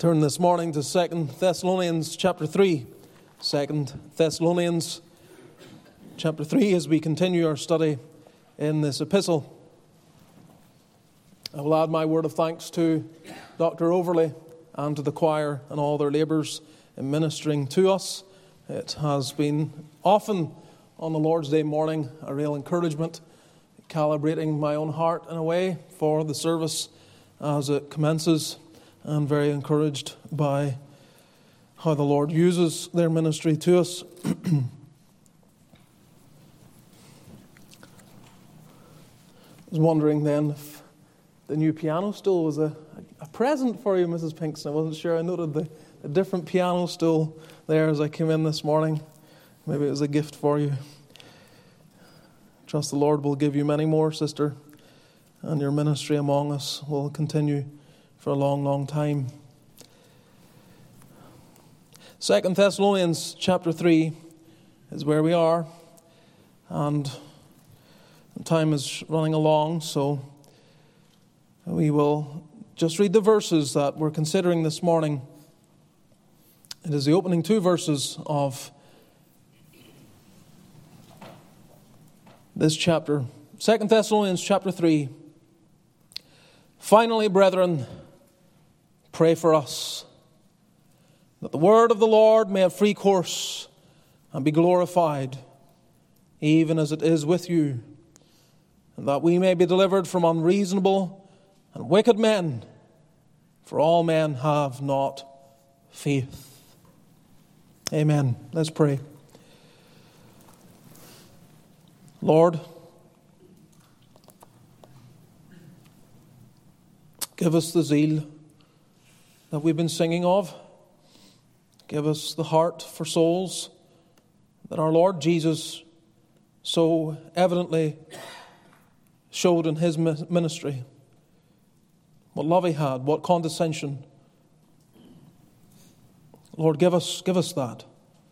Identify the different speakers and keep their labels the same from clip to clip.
Speaker 1: Turn this morning to 2 Thessalonians chapter 3. 2 Thessalonians chapter 3 as we continue our study in this epistle. I will add my word of thanks to Dr. Overley and to the choir and all their labours in ministering to us. It has been often on the Lord's Day morning a real encouragement, calibrating my own heart in a way for the service as it commences. And very encouraged by how the Lord uses their ministry to us. I was wondering then if the new piano stool was a present for you, Mrs. Pinkston. I wasn't sure. I noted the different piano stool there as I came in this morning. Maybe it was a gift for you. Trust the Lord will give you many more, sister, and your ministry among us will continue for a long, long time. 2 Thessalonians chapter 3 is where we are, and time is running along, so we will just read the verses that we're considering this morning. It is the opening two verses of this chapter. 2 Thessalonians chapter 3. Finally, brethren, pray for us, that the word of the Lord may have free course and be glorified, even as it is with you, and that we may be delivered from unreasonable and wicked men, for all men have not faith. Amen. Let's pray. Lord, give us the zeal that we've been singing of. Give us the heart for souls that our Lord Jesus so evidently showed in his ministry. What love he had, what condescension. Lord, give us that.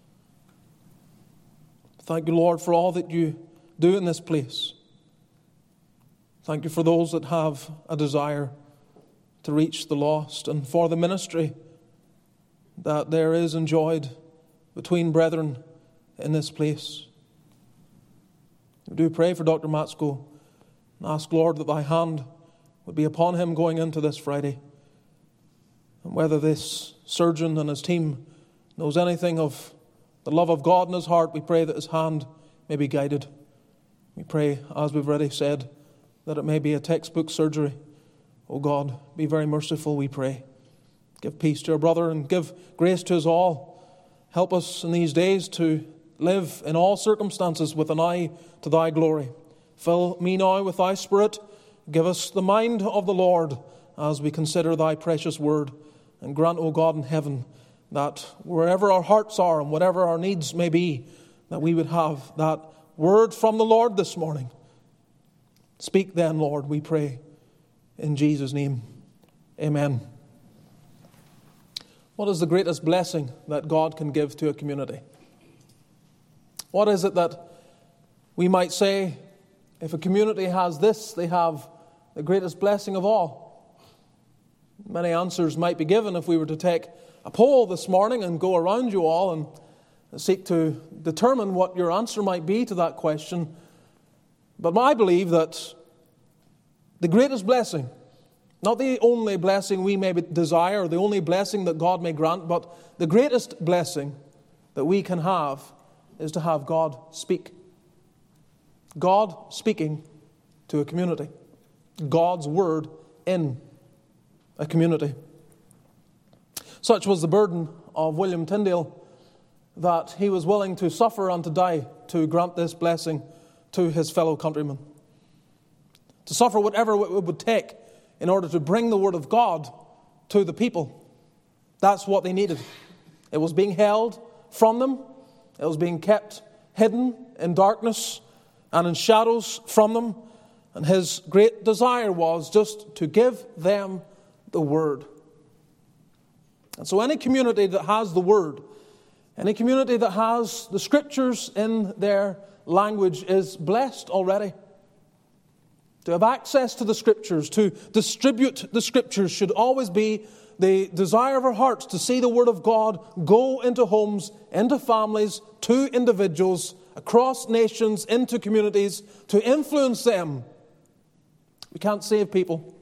Speaker 1: Thank you, Lord, for all that you do in this place. Thank you for those that have a desire to reach the lost, and for the ministry that there is enjoyed between brethren in this place. We do pray for Dr. Matsko and ask, Lord, that thy hand would be upon him going into this Friday. And whether this surgeon and his team knows anything of the love of God in his heart, we pray that his hand may be guided. We pray, as we've already said, that it may be a textbook surgery. O God, be very merciful, we pray. Give peace to our brother and give grace to us all. Help us in these days to live in all circumstances with an eye to thy glory. Fill me now with thy Spirit. Give us the mind of the Lord as we consider thy precious word. And grant, O God in heaven, that wherever our hearts are and whatever our needs may be, that we would have that word from the Lord this morning. Speak then, Lord, we pray. In Jesus' name, amen. What is the greatest blessing that God can give to a community? What is it that we might say, if a community has this, they have the greatest blessing of all? Many answers might be given if we were to take a poll this morning and go around you all and seek to determine what your answer might be to that question. But I believe that the greatest blessing, not the only blessing we may desire, or the only blessing that God may grant, but the greatest blessing that we can have is to have God speak. God speaking to a community. God's word in a community. Such was the burden of William Tyndale that he was willing to suffer and to die to grant this blessing to his fellow countrymen. To suffer whatever it would take in order to bring the word of God to the people. That's what they needed. It was being held from them. It was being kept hidden in darkness and in shadows from them. And his great desire was just to give them the word. And so any community that has the word, any community that has the scriptures in their language is blessed already. To have access to the Scriptures, to distribute the Scriptures should always be the desire of our hearts to see the Word of God go into homes, into families, to individuals, across nations, into communities, to influence them. We can't save people.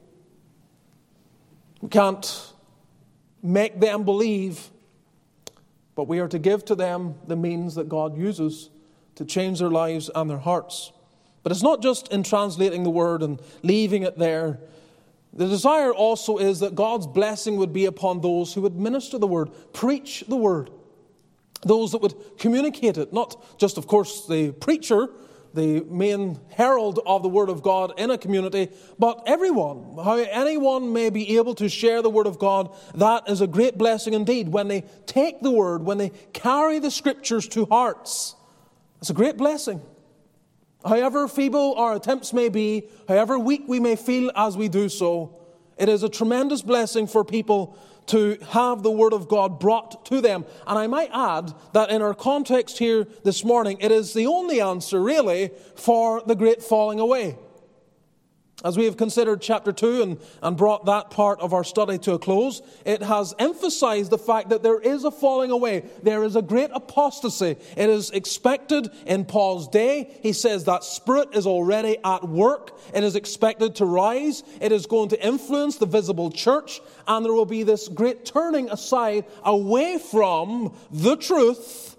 Speaker 1: We can't make them believe, but we are to give to them the means that God uses to change their lives and their hearts. But it's not just in translating the Word and leaving it there. The desire also is that God's blessing would be upon those who would minister the Word, preach the Word. Those that would communicate it, not just, of course, the preacher, the main herald of the Word of God in a community, but everyone. How anyone may be able to share the Word of God, that is a great blessing indeed. When they take the Word, when they carry the Scriptures to hearts, it's a great blessing. However feeble our attempts may be, however weak we may feel as we do so, it is a tremendous blessing for people to have the Word of God brought to them. And I might add that in our context here this morning, it is the only answer really for the great falling away. As we have considered chapter 2 and brought that part of our study to a close, it has emphasized the fact that there is a falling away. There is a great apostasy. It is expected in Paul's day. He says that spirit is already at work. It is expected to rise. It is going to influence the visible church. And there will be this great turning aside away from the truth,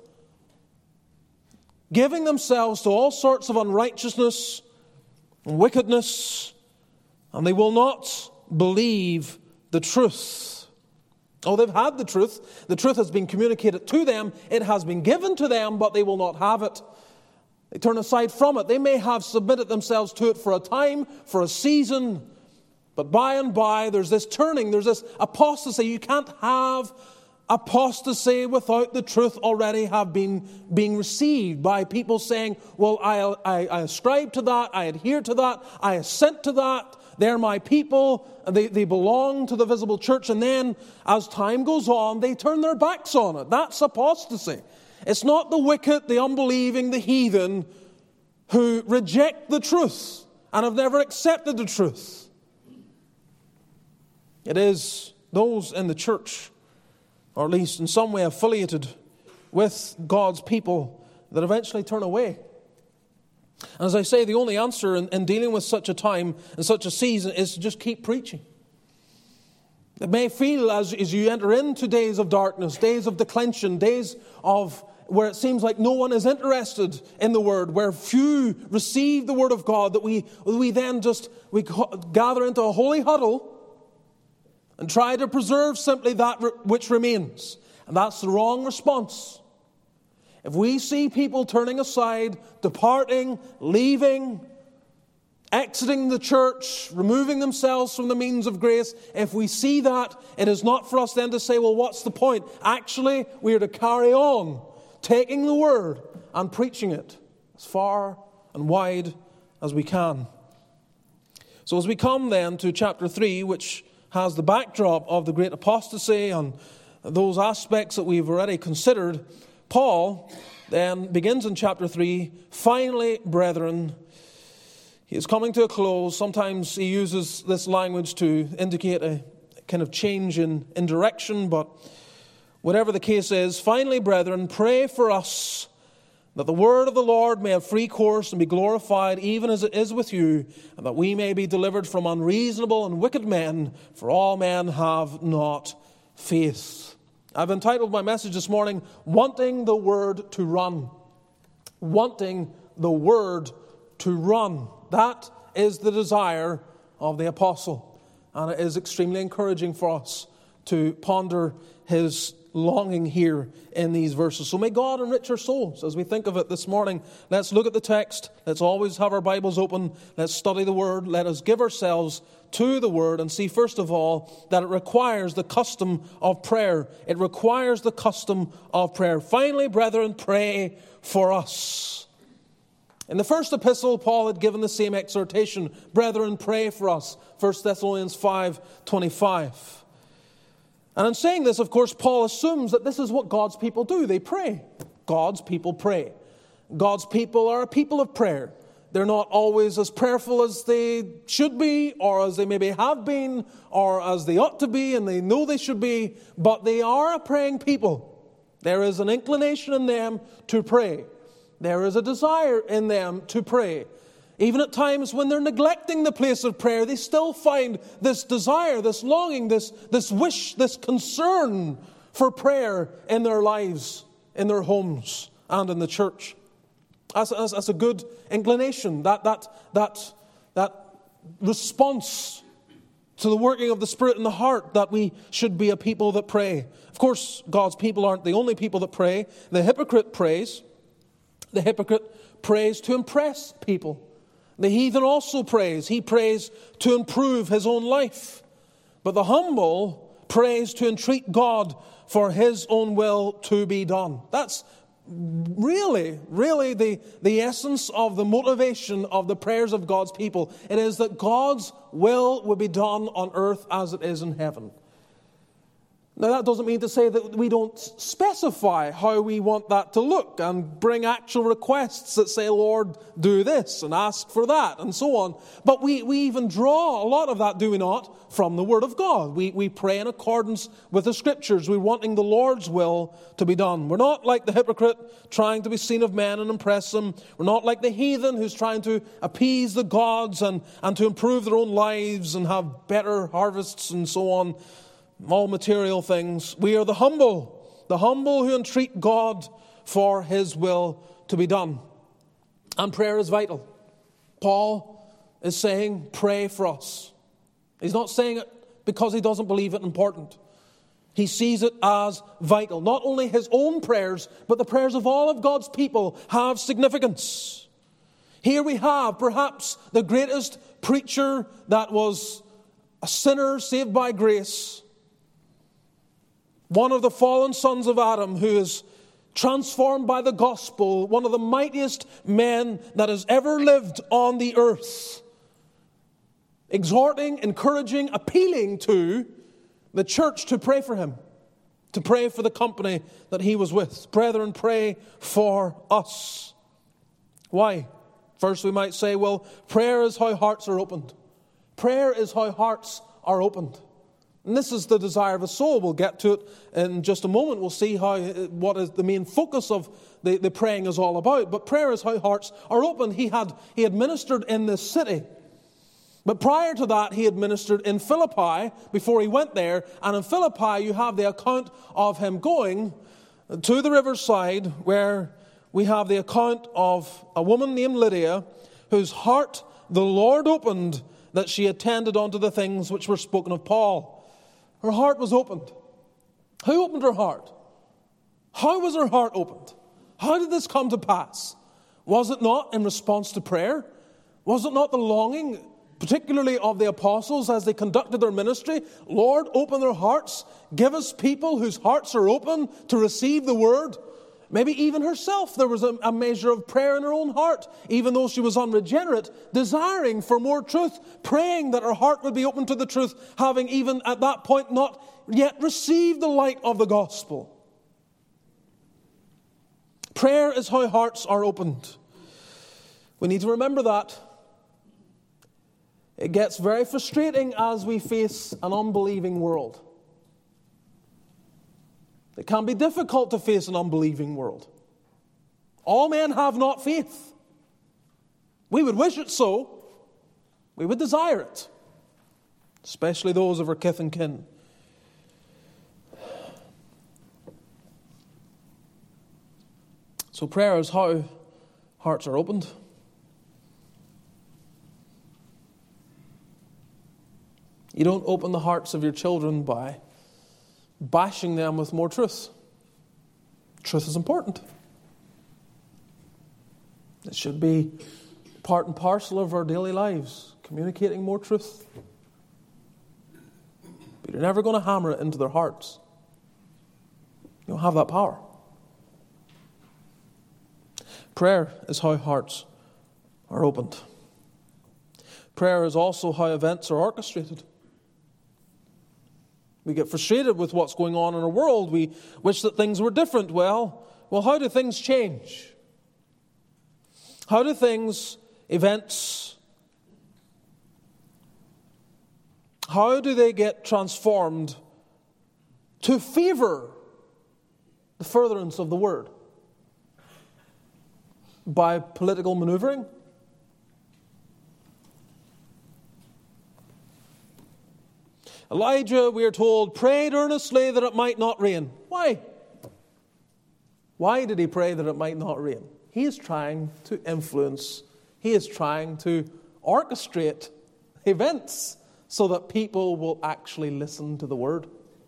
Speaker 1: giving themselves to all sorts of unrighteousness and wickedness, and they will not believe the truth. Oh, they've had the truth. The truth has been communicated to them. It has been given to them, but they will not have it. They turn aside from it. They may have submitted themselves to it for a time, for a season, but by and by there's this turning, there's this apostasy. You can't have apostasy without the truth already have been being received by people saying, well, I ascribe to that, I adhere to that, I assent to that, they're my people, they belong to the visible church, and then as time goes on, they turn their backs on it. That's apostasy. It's not the wicked, the unbelieving, the heathen who reject the truth and have never accepted the truth. It is those in the church, or at least in some way affiliated with God's people, that eventually turn away. And as I say, the only answer in dealing with such a time and such a season is to just keep preaching. It may feel as you enter into days of darkness, days of declension, days of where it seems like no one is interested in the Word, where few receive the Word of God, that we then we gather into a holy huddle and try to preserve simply that which remains. And that's the wrong response. If we see people turning aside, departing, leaving, exiting the church, removing themselves from the means of grace, if we see that, it is not for us then to say, well, what's the point? Actually, we are to carry on taking the Word and preaching it as far and wide as we can. So as we come then to chapter 3, which has the backdrop of the great apostasy and those aspects that we've already considered, Paul then begins in chapter 3, finally, brethren. He is coming to a close. Sometimes he uses this language to indicate a kind of change in direction, but whatever the case is, finally, brethren, pray for us that the word of the Lord may have free course and be glorified even as it is with you, and that we may be delivered from unreasonable and wicked men, for all men have not faith. I've entitled my message this morning, Wanting the Word to Run. Wanting the Word to run. That is the desire of the apostle, and it is extremely encouraging for us to ponder his longing here in these verses. So may God enrich our souls as we think of it this morning. Let's look at the text. Let's always have our Bibles open. Let's study the Word. Let us give ourselves to the Word and see, first of all, that it requires the custom of prayer. It requires the custom of prayer. Finally, brethren, pray for us. In the first epistle, Paul had given the same exhortation. Brethren, pray for us. 1 Thessalonians 5:25. And in saying this, of course, Paul assumes that this is what God's people do. They pray. God's people pray. God's people are a people of prayer. They're not always as prayerful as they should be, or as they maybe have been, or as they ought to be, and they know they should be, but they are a praying people. There is an inclination in them to pray. There is a desire in them to pray. Even at times when they're neglecting the place of prayer, they still find this desire, this longing, this wish, this concern for prayer in their lives, in their homes, and in the church. As a good inclination, that response to the working of the Spirit in the heart, that we should be a people that pray. Of course, God's people aren't the only people that pray. The hypocrite prays. The hypocrite prays to impress people. The heathen also prays. He prays to improve his own life. But the humble prays to entreat God for his own will to be done. That's really the essence of the motivation of the prayers of God's people. It is that God's will be done on earth as it is in heaven. Now, that doesn't mean to say that we don't specify how we want that to look and bring actual requests that say, Lord, do this and ask for that and so on. But we even draw a lot of that, do we not, from the Word of God. We pray in accordance with the Scriptures. We're wanting the Lord's will to be done. We're not like the hypocrite trying to be seen of men and impress them. We're not like the heathen who's trying to appease the gods and to improve their own lives and have better harvests and so on. All material things. We are the humble who entreat God for his will to be done. And prayer is vital. Paul is saying, pray for us. He's not saying it because he doesn't believe it important. He sees it as vital. Not only his own prayers, but the prayers of all of God's people have significance. Here we have perhaps the greatest preacher that was a sinner saved by grace. One of the fallen sons of Adam who is transformed by the gospel, one of the mightiest men that has ever lived on the earth, exhorting, encouraging, appealing to the church to pray for him, to pray for the company that he was with. Brethren, pray for us. Why? First we might say, well, prayer is how hearts are opened. Prayer is how hearts are opened. And this is the desire of a soul. We'll get to it in just a moment. We'll see what is the main focus of the praying is all about. But prayer is how hearts are opened. He had ministered in this city. But prior to that, he had ministered in Philippi before he went there. And in Philippi, you have the account of him going to the riverside, where we have the account of a woman named Lydia, whose heart the Lord opened, that she attended unto the things which were spoken of Paul. Her heart was opened. Who opened her heart? How was her heart opened? How did this come to pass? Was it not in response to prayer? Was it not the longing, particularly of the apostles as they conducted their ministry? Lord, open their hearts. Give us people whose hearts are open to receive the word. Maybe even herself, there was a measure of prayer in her own heart, even though she was unregenerate, desiring for more truth, praying that her heart would be open to the truth, having even at that point not yet received the light of the gospel. Prayer is how hearts are opened. We need to remember that. It gets very frustrating as we face an unbelieving world. It can be difficult to face an unbelieving world. All men have not faith. We would wish it so. We would desire it. Especially those of our kith and kin. So prayer is how hearts are opened. You don't open the hearts of your children by bashing them with more truth. Truth is important. It should be part and parcel of our daily lives, communicating more truth. But you're never going to hammer it into their hearts. You don't have that power. Prayer is how hearts are opened. Prayer is also how events are orchestrated. We get frustrated with what's going on in our world. We wish that things were different. Well, how do things change? How do things events, how do they get transformed to favor the furtherance of the word? By political maneuvering? Elijah, we are told, prayed earnestly that it might not rain. Why? Why did he pray that it might not rain? He is trying to influence, he is trying to orchestrate events so that people will actually listen to the word.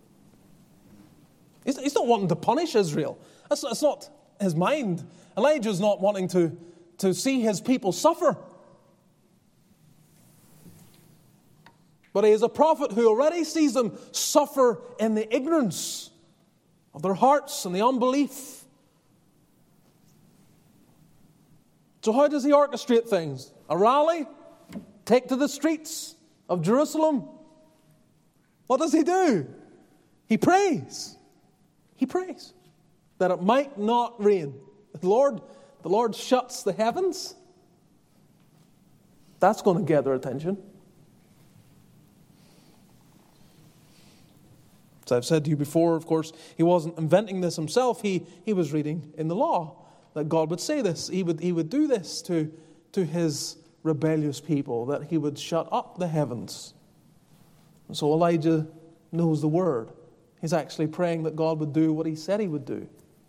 Speaker 1: He's not wanting to punish Israel. That's not his mind. Elijah's not wanting to see his people suffer. But he is a prophet who already sees them suffer in the ignorance of their hearts and the unbelief. So how does he orchestrate things? A rally? Take to the streets of Jerusalem? What does he do? He prays. He prays that it might not rain. The Lord shuts the heavens. That's going to get their attention. As I've said to you before, of course, he wasn't inventing this himself. He was reading in the law that God would say this. He would do this to his rebellious people, that he would shut up the heavens. And so Elijah knows the word. He's actually praying that God would do what he said he would do.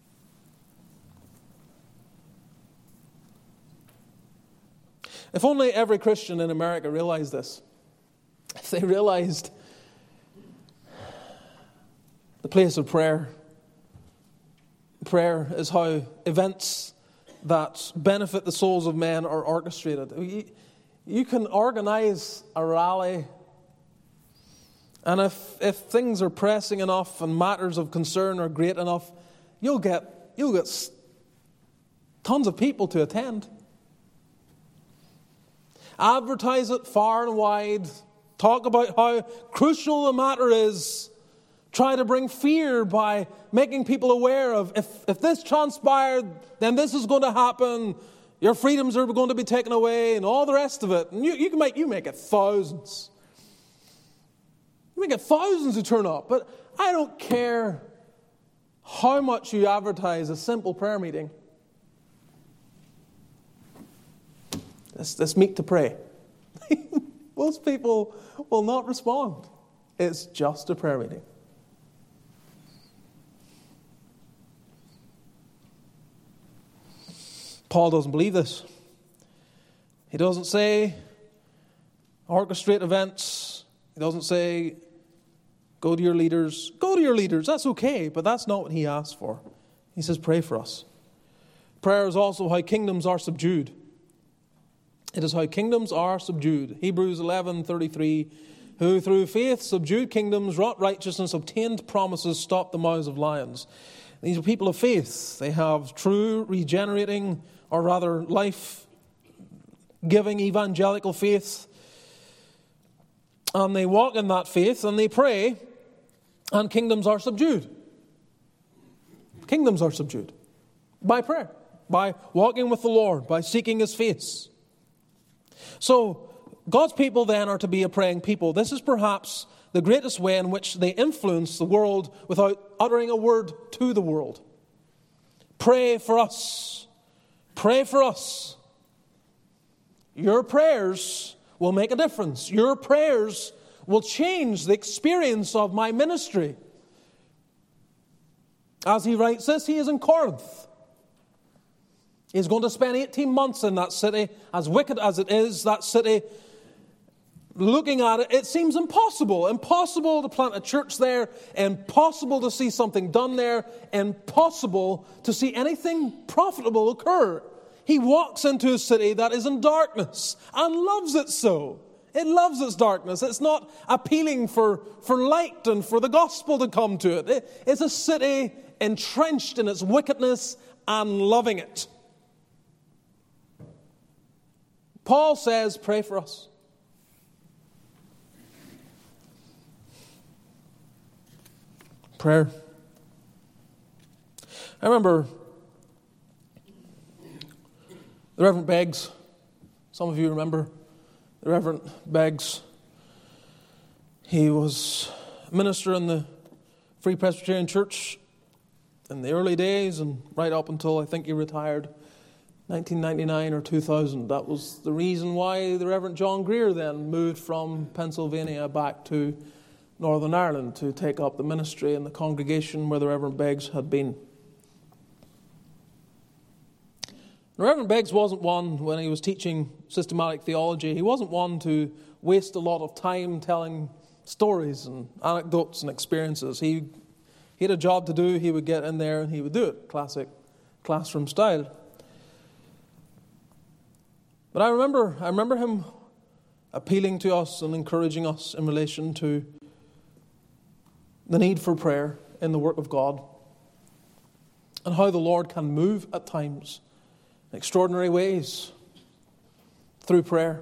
Speaker 1: If only every Christian in America realized this. If they realized the place of prayer. Prayer is how events that benefit the souls of men are orchestrated. You can organize a rally, and if things are pressing enough and matters of concern are great enough, you'll get tons of people to attend. Advertise it far and wide. Talk about how crucial the matter is. Try to bring fear by making people aware of if this transpired, then this is going to happen. Your freedoms are going to be taken away and all the rest of it. And you make it thousands. You make it thousands to turn up. But I don't care how much you advertise a simple prayer meeting. Let's meet to pray. Most people will not respond. It's just a prayer meeting. Paul doesn't believe this. He doesn't say orchestrate events. He doesn't say go to your leaders. Go to your leaders, that's okay, but that's not what he asks for. He says pray for us. Prayer is also how kingdoms are subdued. It is how kingdoms are subdued. Hebrews 11:33, who through faith subdued kingdoms, wrought righteousness, obtained promises, stopped the mouths of lions. These are people of faith. They have true regenerating, or rather life-giving evangelical faith. And they walk in that faith and they pray, and kingdoms are subdued. Kingdoms are subdued by prayer, by walking with the Lord, by seeking His face. So God's people then are to be a praying people. This is perhaps the greatest way in which they influence the world without uttering a word to the world. Pray for us. Pray for us. Your prayers will make a difference. Your prayers will change the experience of my ministry. As he writes this, he is in Corinth. He's going to spend 18 months in that city. As wicked as it is, that city, looking at it, it seems impossible. Impossible to plant a church there. Impossible to see something done there. Impossible to see anything profitable occur. He walks into a city that is in darkness and loves it so. It loves its darkness. It's not appealing for light and for the gospel to come to it. It's a city entrenched in its wickedness and loving it. Paul says, pray for us. Prayer. I remember the Reverend Beggs Some of you remember the Reverend Beggs. He was a minister in the Free Presbyterian Church in the early days and right up until I think he retired 1999 or 2000. That was the reason why the Reverend John Greer then moved from Pennsylvania back to Northern Ireland to take up the ministry in the congregation where the Reverend Beggs had been. The Reverend Beggs wasn't one, when he was teaching systematic theology, he wasn't one to waste a lot of time telling stories and anecdotes and experiences. He had a job to do, he would get in there and he would do it, classic classroom style. But I remember him appealing to us and encouraging us in relation to the need for prayer in the work of God and how the Lord can move at times in extraordinary ways through prayer.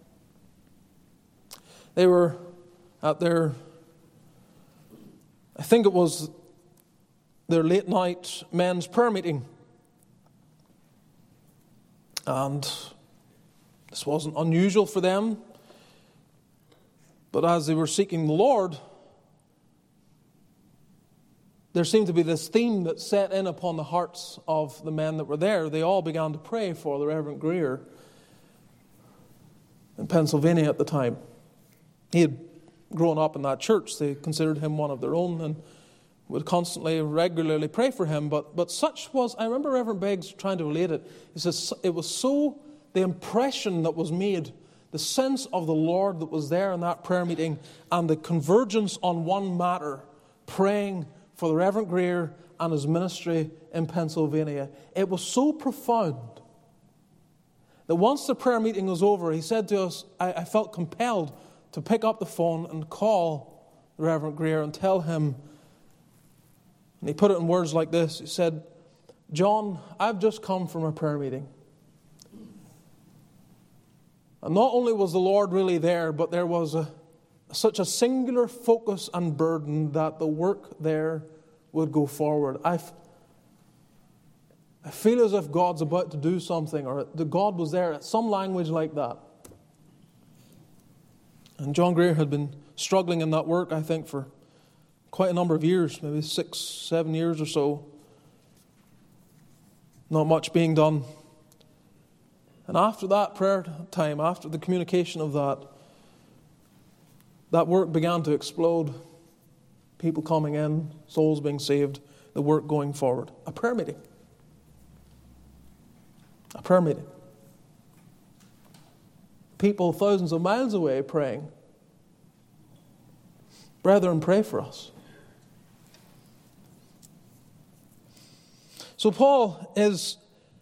Speaker 1: They were at their, I think it was their late night men's prayer meeting. And this wasn't unusual for them. But as they were seeking the Lord, there seemed to be this theme that set in upon the hearts of the men that were there. They all began to pray for the Reverend Greer in Pennsylvania at the time. He had grown up in that church. They considered him one of their own and would constantly, regularly pray for him. But such was, I remember Reverend Beggs trying to relate it. He says, it was so, the impression that was made, the sense of the Lord that was there in that prayer meeting, and the convergence on one matter, praying for the Reverend Greer and his ministry in Pennsylvania. It was so profound that once the prayer meeting was over, he said to us, I felt compelled to pick up the phone and call the Reverend Greer and tell him, and he put it in words like this. He said, John, I've just come from a prayer meeting. And not only was the Lord really there, but there was such a singular focus and burden that the work there would go forward. I feel as if God's about to do something, or that God was there, some language like that. And John Greer had been struggling in that work, I think, for quite a number of years, maybe 6, 7 years or so. Not much being done. And after that prayer time, after the communication of that work began to explode. People coming in, souls being saved, the work going forward. A prayer meeting. A prayer meeting. People thousands of miles away praying. Brethren, pray for us. So Paul is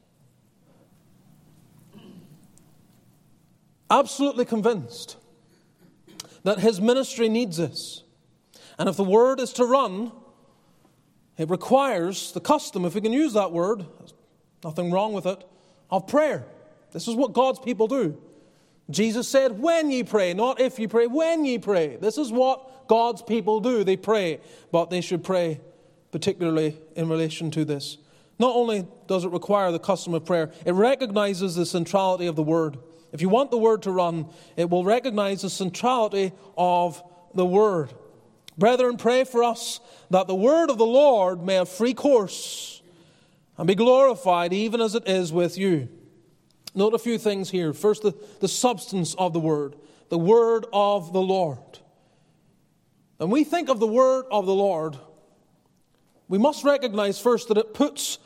Speaker 1: absolutely convinced that his ministry needs this. And if the word is to run, it requires the custom, if we can use that word, there's nothing wrong with it, of prayer. This is what God's people do. Jesus said, when ye pray, not if ye pray, when ye pray. This is what God's people do. They pray, but they should pray particularly in relation to this. Not only does it require the custom of prayer, it recognizes the centrality of the word. If you want the word to run, it will recognize the centrality of the word. Brethren, pray for us that the word of the Lord may have free course and be glorified even as it is with you. Note a few things here. First, the substance of the word of the Lord. When we think of the word of the Lord, we must recognize first that it puts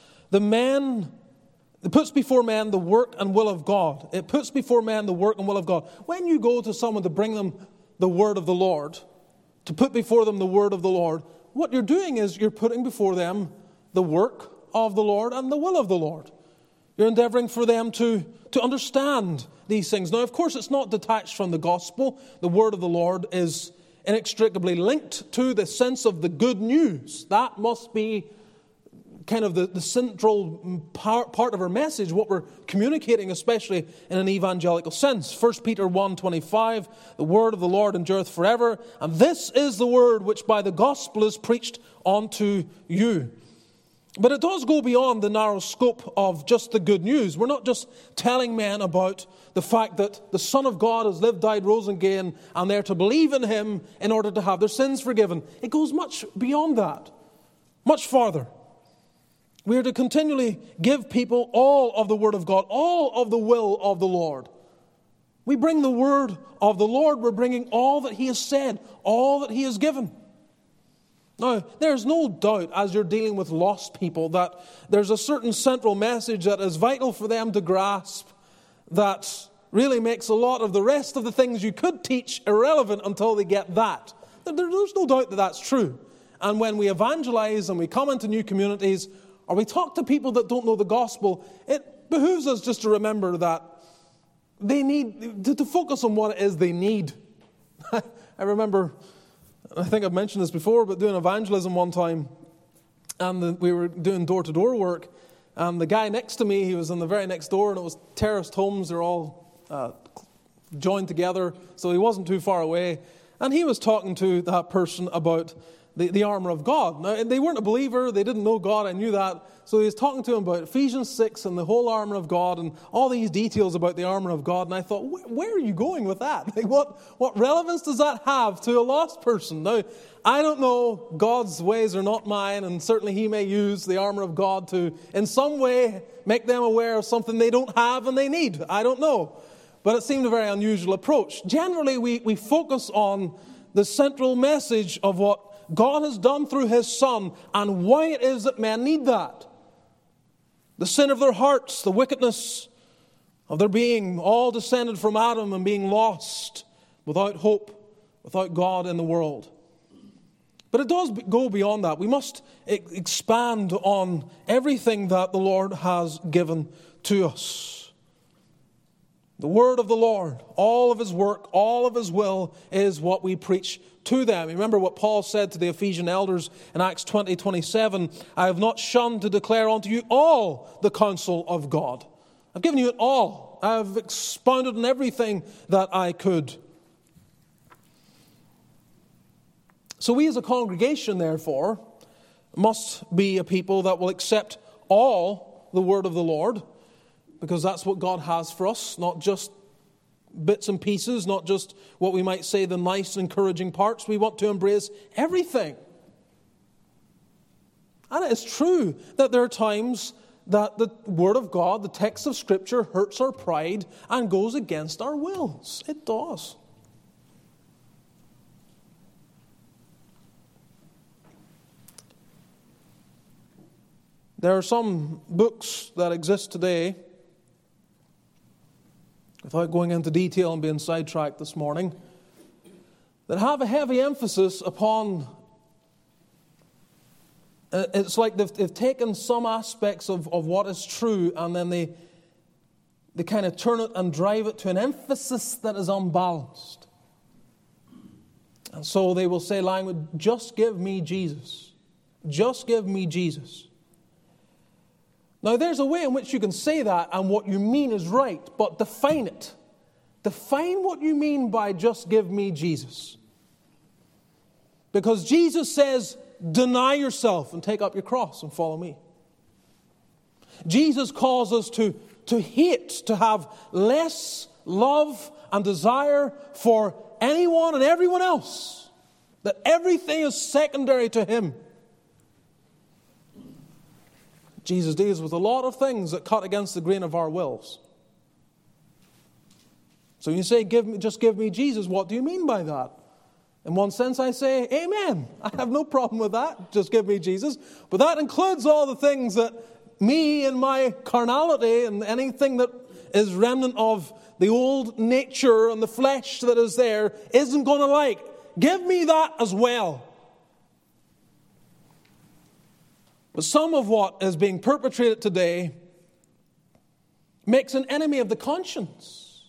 Speaker 1: before man the work and will of God. It puts before man the work and will of God. When you go to someone to bring them the word of the Lord, to put before them the word of the Lord, what you're doing is you're putting before them the work of the Lord and the will of the Lord. You're endeavoring for them to understand these things. Now, of course, it's not detached from the gospel. The word of the Lord is inextricably linked to the sense of the good news. That must be kind of the central part of our message, what we're communicating, especially in an evangelical sense. 1 Peter 1:25, the word of the Lord endureth forever, and this is the word which by the gospel is preached unto you. But it does go beyond the narrow scope of just the good news. We're not just telling men about the fact that the Son of God has lived, died, rose again, and they're to believe in Him in order to have their sins forgiven. It goes much beyond that, much farther. We are to continually give people all of the Word of God, all of the will of the Lord. We bring the Word of the Lord. We're bringing all that He has said, all that He has given. Now, there's no doubt as you're dealing with lost people that there's a certain central message that is vital for them to grasp that really makes a lot of the rest of the things you could teach irrelevant until they get that. There's no doubt that that's true. And when we evangelize and we come into new communities or we talk to people that don't know the gospel, it behooves us just to remember that they need to focus on what it is they need. I remember, I think I've mentioned this before, but doing evangelism one time, and we were doing door-to-door work, and the guy next to me, he was in the very next door, and it was terraced homes. They're all joined together, so he wasn't too far away. And he was talking to that person about the armor of God. Now, they weren't a believer. They didn't know God. I knew that. So he was talking to him about Ephesians 6 and the whole armor of God and all these details about the armor of God. And I thought, where are you going with that? Like, what relevance does that have to a lost person? Now, I don't know. God's ways are not mine. And certainly He may use the armor of God to, in some way, make them aware of something they don't have and they need. I don't know. But it seemed a very unusual approach. Generally, we focus on the central message of what God has done through His Son and why it is that men need that. The sin of their hearts, the wickedness of their being, all descended from Adam and being lost without hope, without God in the world. But it does go beyond that. We must expand on everything that the Lord has given to us. The word of the Lord, all of His work, all of His will is what we preach to them. Remember what Paul said to the Ephesian elders in Acts 20:27, I have not shunned to declare unto you all the counsel of God. I've given you it all. I've expounded on everything that I could. So we as a congregation, therefore, must be a people that will accept all the word of the Lord, because that's what God has for us, not just bits and pieces, not just what we might say the nice, encouraging parts. We want to embrace everything. And it is true that there are times that the Word of God, the text of Scripture, hurts our pride and goes against our wills. It does. There are some books that exist today, without going into detail and being sidetracked this morning, that have a heavy emphasis upon, it's like they've taken some aspects of what is true and then they kind of turn it and drive it to an emphasis that is unbalanced. And so they will say language, just give me Jesus. Just give me Jesus. Now, there's a way in which you can say that and what you mean is right, but define it. Define what you mean by just give me Jesus. Because Jesus says, deny yourself and take up your cross and follow me. Jesus calls us to hate, to have less love and desire for anyone and everyone else. That everything is secondary to Him. Jesus deals with a lot of things that cut against the grain of our wills. So you say, just give me Jesus. What do you mean by that? In one sense, I say, amen. I have no problem with that. Just give me Jesus. But that includes all the things that me and my carnality and anything that is remnant of the old nature and the flesh that is there isn't going to like. Give me that as well. But some of what is being perpetrated today makes an enemy of the conscience.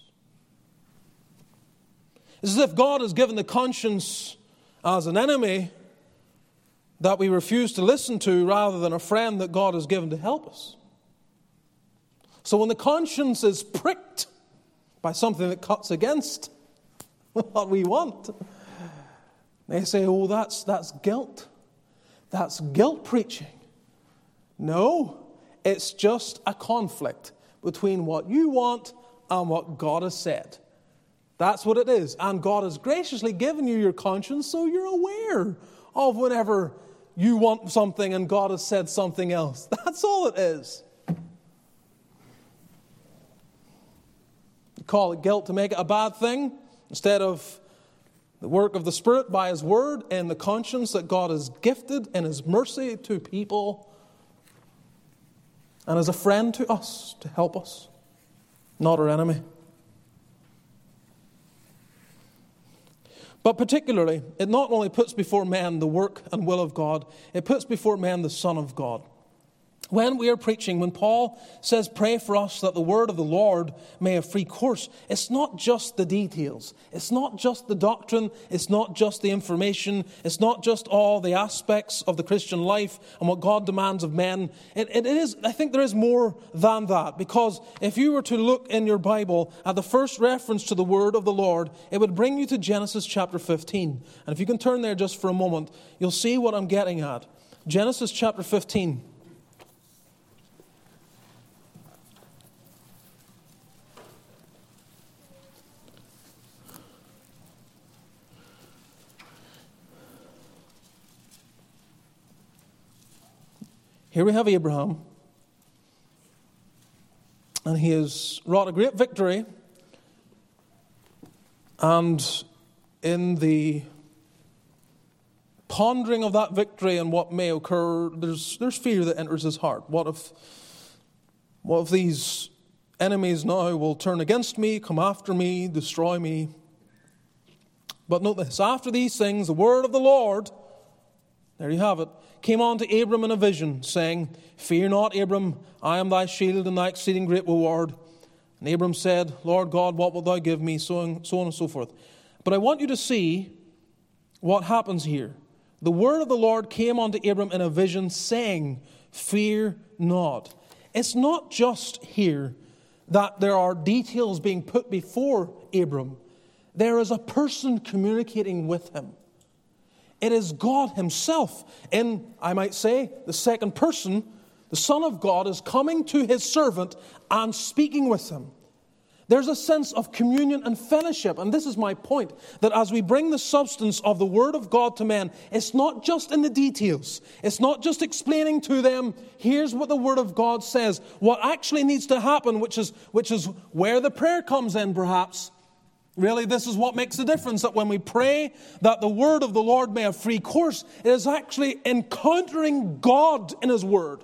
Speaker 1: It's as if God has given the conscience as an enemy that we refuse to listen to rather than a friend that God has given to help us. So when the conscience is pricked by something that cuts against what we want, they say, oh, that's guilt. That's guilt preaching. No, it's just a conflict between what you want and what God has said. That's what it is. And God has graciously given you your conscience so you're aware of whenever you want something and God has said something else. That's all it is. You call it guilt to make it a bad thing instead of the work of the Spirit by His Word and the conscience that God has gifted in His mercy to people and as a friend to us to help us, not our enemy. But particularly, it not only puts before men the work and will of God, it puts before men the Son of God. When we are preaching, when Paul says, pray for us that the word of the Lord may have free course, it's not just the details. It's not just the doctrine. It's not just the information. It's not just all the aspects of the Christian life and what God demands of men. It is, I think there is more than that. Because if you were to look in your Bible at the first reference to the word of the Lord, it would bring you to Genesis chapter 15. And if you can turn there just for a moment, you'll see what I'm getting at. Genesis chapter 15. Here we have Abraham, and he has wrought a great victory, and in the pondering of that victory and what may occur, there's fear that enters his heart. What if these enemies now will turn against me, come after me, destroy me? But note this, after these things, the word of the Lord, there you have it, came on to Abram in a vision, saying, fear not, Abram, I am thy shield and thy exceeding great reward. And Abram said, Lord God, what wilt thou give me? So on and so forth. But I want you to see what happens here. The word of the Lord came unto Abram in a vision, saying, fear not. It's not just here that there are details being put before Abram. There is a person communicating with him. It is God Himself in, I might say, the second person. The Son of God is coming to His servant and speaking with him. There's a sense of communion and fellowship. And this is my point, that as we bring the substance of the Word of God to men, it's not just in the details. It's not just explaining to them, here's what the Word of God says. What actually needs to happen, which is where the prayer comes in perhaps. Really, this is what makes the difference, that when we pray that the word of the Lord may have free course, it is actually encountering God in His word.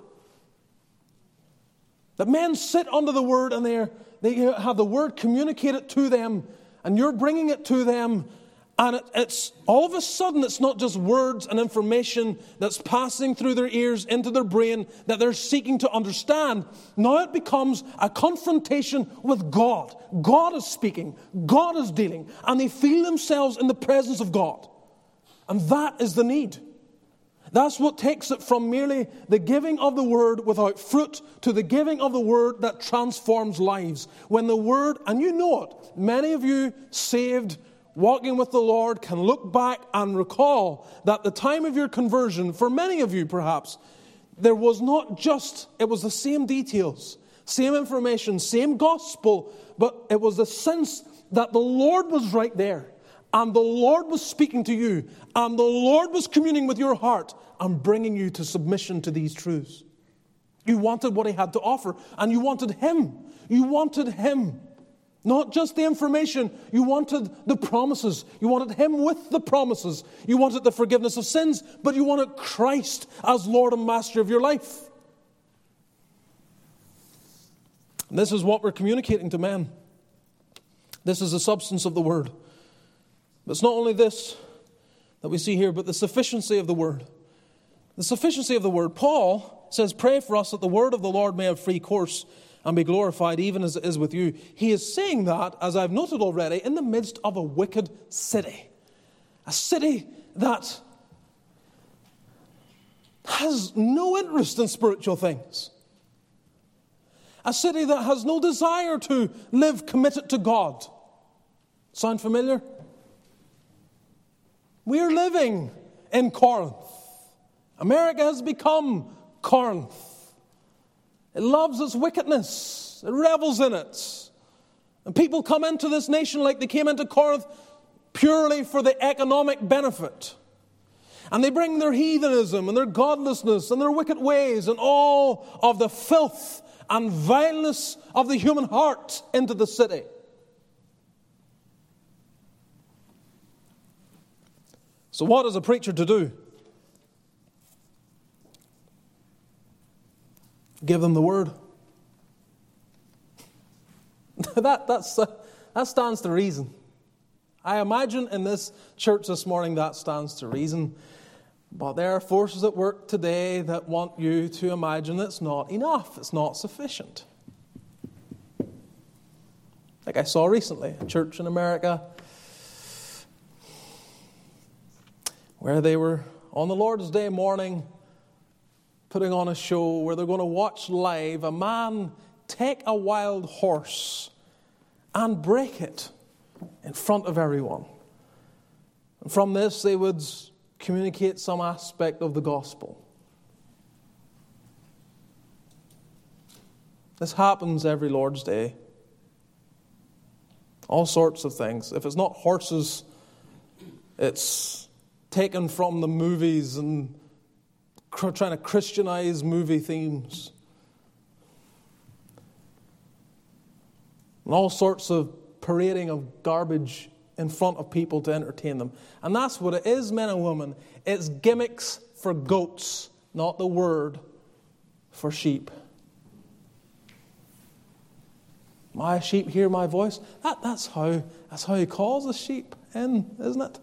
Speaker 1: That men sit under the word and they have the word communicated to them, and you're bringing it to them, and it's all of a sudden it's not just words and information that's passing through their ears into their brain that they're seeking to understand. Now it becomes a confrontation with God. God is speaking, God is dealing, and they feel themselves in the presence of God. And that is the need. That's what takes it from merely the giving of the word without fruit to the giving of the word that transforms lives. When the word, and you know it, many of you saved, walking with the Lord can look back and recall that the time of your conversion, for many of you perhaps, there was not just, it was the same details, same information, same gospel, but it was the sense that the Lord was right there, and the Lord was speaking to you, and the Lord was communing with your heart and bringing you to submission to these truths. You wanted what He had to offer, and you wanted Him. You wanted Him. Not just the information, you wanted the promises. You wanted Him with the promises. You wanted the forgiveness of sins, but you wanted Christ as Lord and Master of your life. And this is what we're communicating to men. This is the substance of the Word. But it's not only this that we see here, but the sufficiency of the Word. The sufficiency of the Word. Paul says, pray for us that the Word of the Lord may have free course and be glorified even as it is with you. He is saying that, as I've noted already, in the midst of a wicked city. A city that has no interest in spiritual things. A city that has no desire to live committed to God. Sound familiar? We are living in Corinth. America has become Corinth. It loves its wickedness. It revels in it. And people come into this nation like they came into Corinth purely for the economic benefit. And they bring their heathenism and their godlessness and their wicked ways and all of the filth and vileness of the human heart into the city. So what is a preacher to do? Give them the word. That stands to reason. I imagine in this church this morning that stands to reason. But there are forces at work today that want you to imagine it's not enough. It's not sufficient. Like I saw recently, a church in America where they were on the Lord's Day morning putting on a show where they're going to watch live a man take a wild horse and break it in front of everyone. And from this they would communicate some aspect of the gospel. This happens every Lord's Day. All sorts of things. If it's not horses, it's taken from the movies and trying to Christianize movie themes. And all sorts of parading of garbage in front of people to entertain them. And that's what it is, men and women. It's gimmicks for goats, not the word for sheep. My sheep hear my voice. That's how he calls the sheep in, isn't it?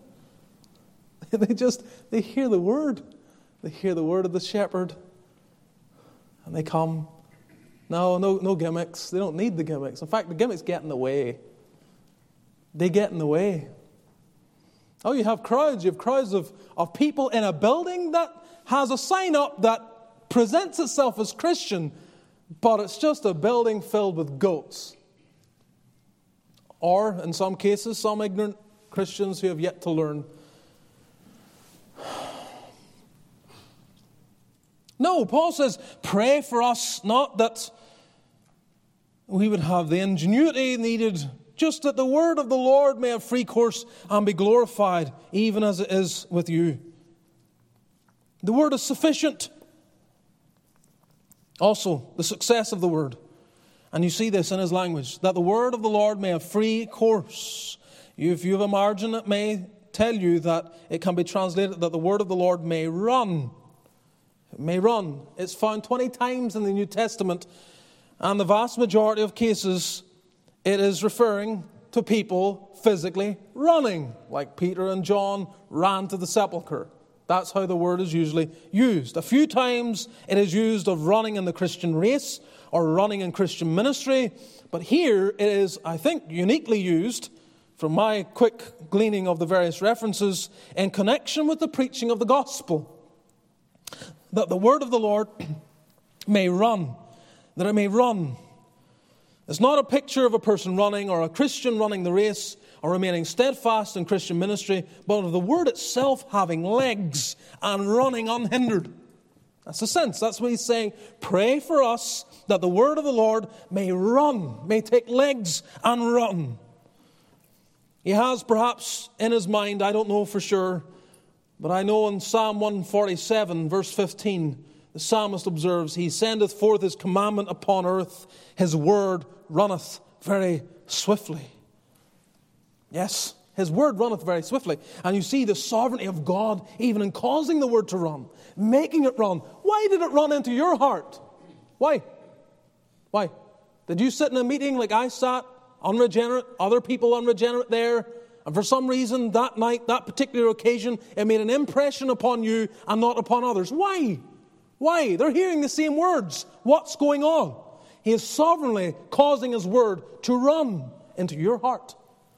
Speaker 1: They hear the word. They hear the word of the shepherd. And they come. No gimmicks. They don't need the gimmicks. In fact, the gimmicks get in the way. They get in the way. Oh, you have crowds. You have crowds of people in a building that has a sign up that presents itself as Christian, but it's just a building filled with goats. Or, in some cases, some ignorant Christians who have yet to learn. No, Paul says, pray for us, not that we would have the ingenuity needed, just that the word of the Lord may have free course and be glorified, even as it is with you. The word is sufficient. Also, the success of the word. And you see this in his language, that the word of the Lord may have free course. If you have a margin, it may tell you that it can be translated that the word of the Lord may run. It may run. It's found 20 times in the New Testament, and the vast majority of cases it is referring to people physically running, like Peter and John ran to the sepulchre. That's how the word is usually used. A few times it is used of running in the Christian race or running in Christian ministry, but here it is, I think, uniquely used, from my quick gleaning of the various references, in connection with the preaching of the gospel. That the word of the Lord may run, that it may run. It's not a picture of a person running or a Christian running the race or remaining steadfast in Christian ministry, but of the word itself having legs and running unhindered. That's the sense. That's what he's saying. Pray for us that the word of the Lord may run, may take legs and run. He has perhaps in his mind, I don't know for sure, but I know in Psalm 147, verse 15, the psalmist observes, He sendeth forth His commandment upon earth, His word runneth very swiftly. Yes, His word runneth very swiftly. And you see the sovereignty of God even in causing the word to run, making it run. Why did it run into your heart? Why? Did you sit in a meeting like I sat, unregenerate, other people unregenerate there, and for some reason that night, that particular occasion, it made an impression upon you and not upon others? Why? They're hearing the same words. What's going on? He is sovereignly causing His word to run into your heart.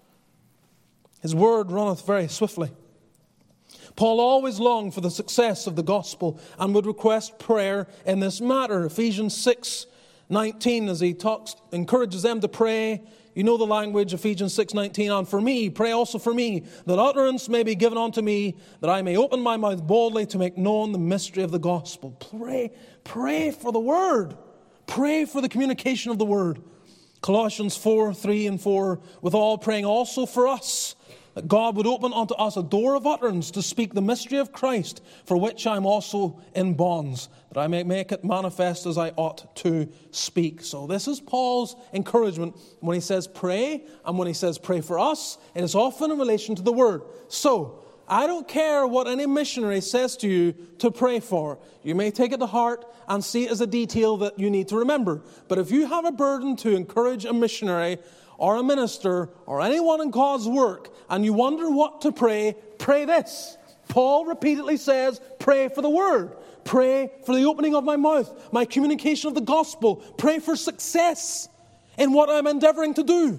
Speaker 1: His word runneth very swiftly. Paul always longed for the success of the gospel and would request prayer in this matter. Ephesians 6:19, as he encourages them to pray. You know the language, Ephesians 6:19, and for me, pray also for me, that utterance may be given unto me, that I may open my mouth boldly to make known the mystery of the gospel. Pray for the word. Pray for the communication of the word. Colossians 4:3-4, with all praying also for us, that God would open unto us a door of utterance to speak the mystery of Christ, for which I am also in bonds, that I may make it manifest as I ought to speak. So this is Paul's encouragement when he says pray, and when he says pray for us, it is often in relation to the word. So, I don't care what any missionary says to you to pray for. You may take it to heart and see it as a detail that you need to remember. But if you have a burden to encourage a missionary or a minister or anyone in God's work, and you wonder what to pray, pray this. Paul repeatedly says, pray for the word. Pray for the opening of my mouth, my communication of the gospel. Pray for success in what I'm endeavoring to do.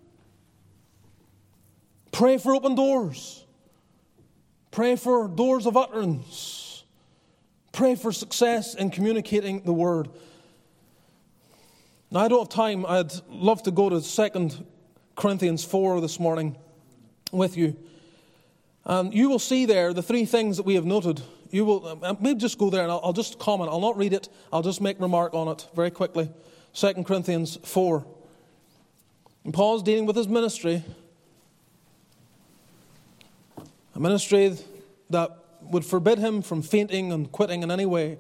Speaker 1: Pray for open doors. Pray for doors of utterance. Pray for success in communicating the word. Now, I don't have time. I'd love to go to 2 Corinthians 4 this morning with you. And you will see there the three things that we have noted. You will maybe just go there and I'll just comment. I'll not read it. I'll just make remark on it very quickly. 2 Corinthians 4. And Paul's dealing with his ministry. A ministry that would forbid him from fainting and quitting in any way.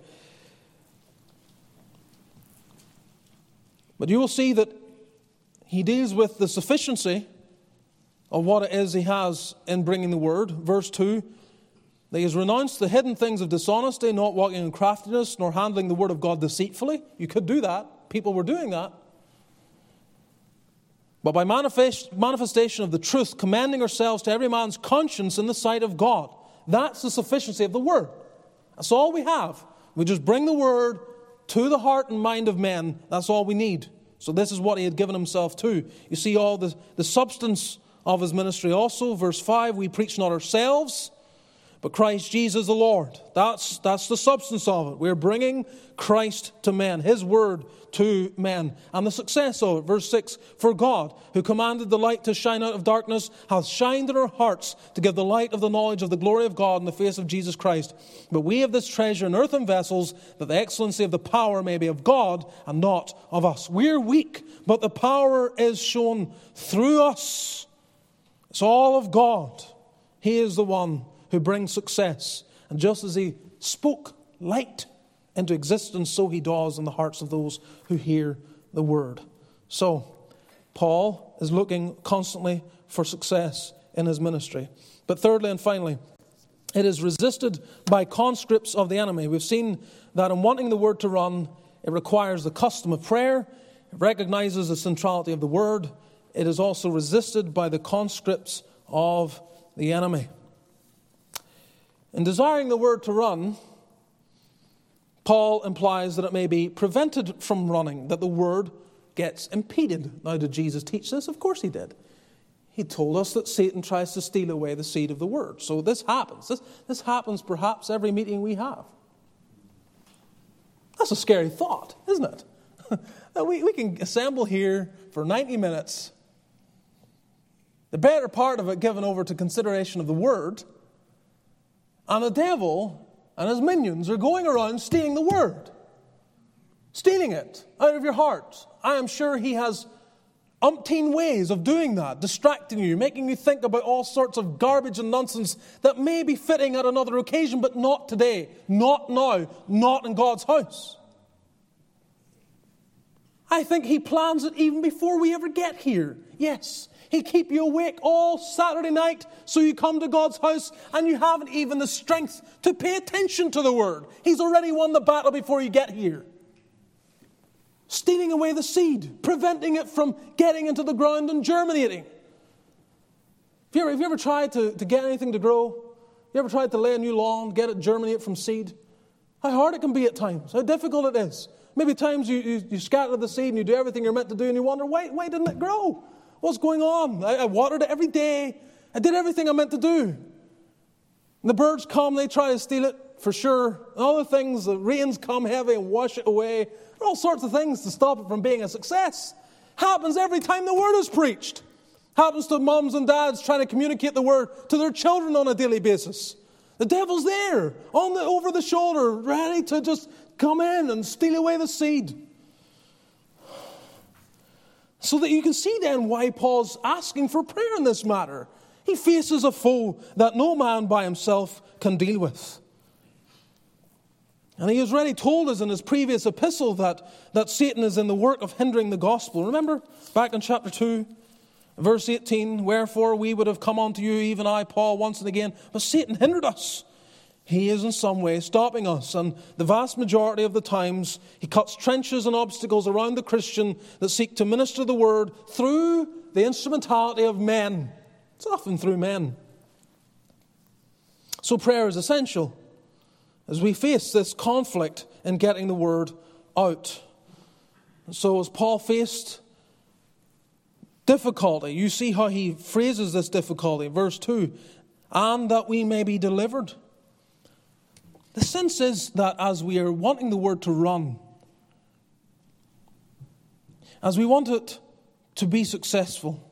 Speaker 1: But you will see that he deals with the sufficiency of what it is he has in bringing the word. Verse 2, that he has renounced the hidden things of dishonesty, not walking in craftiness, nor handling the word of God deceitfully. You could do that. People were doing that. But by manifestation of the truth, commending ourselves to every man's conscience in the sight of God. That's the sufficiency of the word. That's all we have. We just bring the word to the heart and mind of men. That's all we need. So this is what he had given himself to. You see all the substance of his ministry also. Verse 5, we preach not ourselves, but Christ Jesus the Lord. That's the substance of it. We're bringing Christ to men, his word to men. And the success of it, verse 6, for God, who commanded the light to shine out of darkness, hath shined in our hearts to give the light of the knowledge of the glory of God in the face of Jesus Christ. But we have this treasure in earthen vessels, that the excellency of the power may be of God and not of us. We're weak, but the power is shown through us. It's all of God. He is the one who brings success. And just as he spoke light into existence, so he does in the hearts of those who hear the word. So, Paul is looking constantly for success in his ministry. But thirdly and finally, it is resisted by conscripts of the enemy. We've seen that in wanting the word to run, it requires the custom of prayer. It recognizes the centrality of the word. It is also resisted by the conscripts of the enemy. In desiring the word to run, Paul implies that it may be prevented from running, that the word gets impeded. Now, did Jesus teach this? Of course he did. He told us that Satan tries to steal away the seed of the word. So this happens. This happens perhaps every meeting we have. That's a scary thought, isn't it? That we can assemble here for 90 minutes, the better part of it given over to consideration of the word, and the devil and his minions are going around stealing the word. Stealing it out of your heart. I am sure he has umpteen ways of doing that, distracting you, making you think about all sorts of garbage and nonsense that may be fitting at another occasion, but not today, not now, not in God's house. I think he plans it even before we ever get here. Yes, he'll keep you awake all Saturday night so you come to God's house and you haven't even the strength to pay attention to the word. He's already won the battle before you get here. Stealing away the seed, preventing it from getting into the ground and germinating. Have you ever tried to get anything to grow? You ever tried to lay a new lawn, get it germinate from seed? How hard it can be at times, how difficult it is. Maybe times you scatter the seed and you do everything you're meant to do and you wonder, why didn't it grow? What's going on? I watered it every day. I did everything I meant to do. And the birds come, they try to steal it, for sure. And other things, the rains come heavy and wash it away. There are all sorts of things to stop it from being a success. Happens every time the word is preached. Happens to mums and dads trying to communicate the word to their children on a daily basis. The devil's there, over the shoulder, ready to just come in and steal away the seed. So that you can see then why Paul's asking for prayer in this matter. He faces a foe that no man by himself can deal with. And he has already told us in his previous epistle that Satan is in the work of hindering the gospel. Remember, back in chapter 2, verse 18, wherefore we would have come unto you, even I, Paul, once and again, but Satan hindered us. He is in some way stopping us, and the vast majority of the times he cuts trenches and obstacles around the Christian that seek to minister the word through the instrumentality of men. It's often through men. So prayer is essential as we face this conflict in getting the word out. And so as Paul faced difficulty, you see how he phrases this difficulty. Verse 2, and that we may be delivered. The sense is that as we are wanting the word to run, as we want it to be successful,